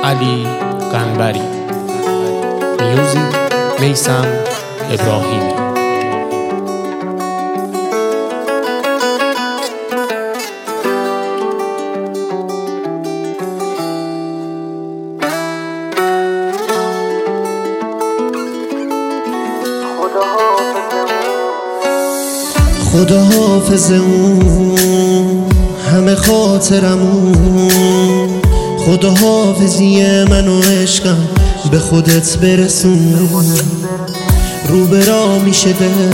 علی قنبری. میوزیک میثم ابراهیمی. خدا حافظ اون همه خاطرمون، خدا حافظی من و عشقم به خودت برسون. رو به راه میشه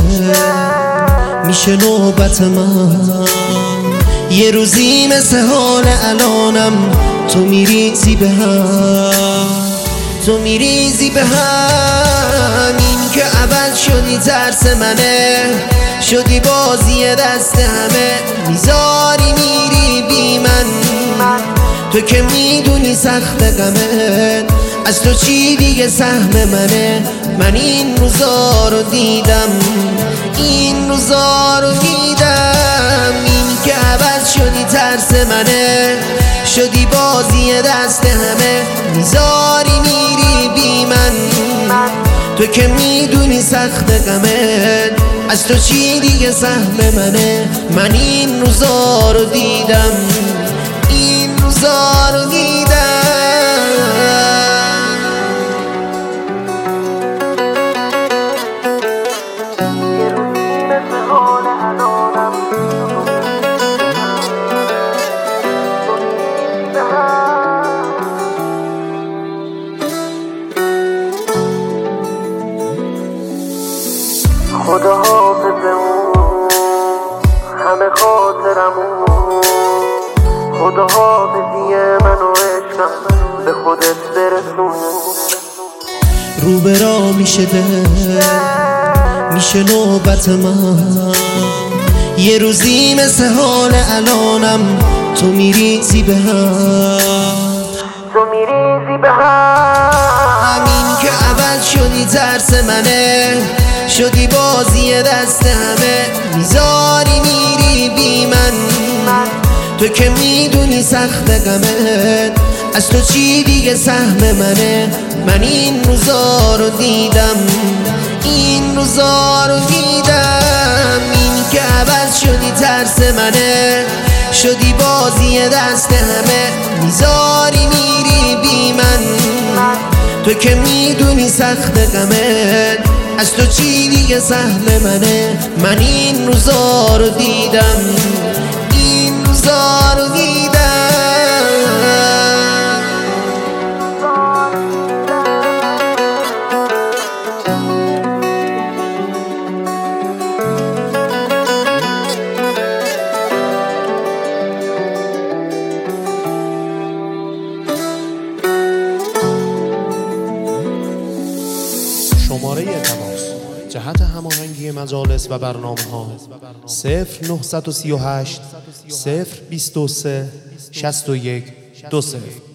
میشه نوبت من، یه روزی مثل حال الانم تو میریزی به هم، تو میریزی به هم. این که عوض شدی ترس منه، شدی بازی دست همه، میذاری میری بی من. تو که میدونی سخت غمه، از تو چی دیگه سهم منه. من این روزا رو دیدم، این روزا رو دیدم. این که عوض شدی ترس منه، شدی بازی دست همه، میذاری میری بی من. تو که میدونی سخت غمه، از تو چی دیگه سهم منه. من این روزا رو دیدم، این روزا رو دیدم. خدا حافظ اون همه خاطرمون، خدا حافظی من و عشقم به خودت برسون. رو به راه میشه میشه نوبت من، یه روزی مثل حال الانم تو میریزی به هم، تو میریزی به هم. همین که عوض شدی ترس منه، شدی بازی دست همه، میذاری میری بی من. تو که میدونی سخت غمه، از تو چی دیگه سهم منه. من این روزا رو دیدم، این روزا رو دیدم. این که عوض شدی ترس منه، شدی بازی دست همه، میذاری میری بی من. تو که میدونی سخت غمه، از تو چی دیگه سهم منه. من این روزا رو دیدم، این روزا رو دیدم. شماره تماس جهت هماهنگی مجالس و برنامه‌ها 0938 023 61 20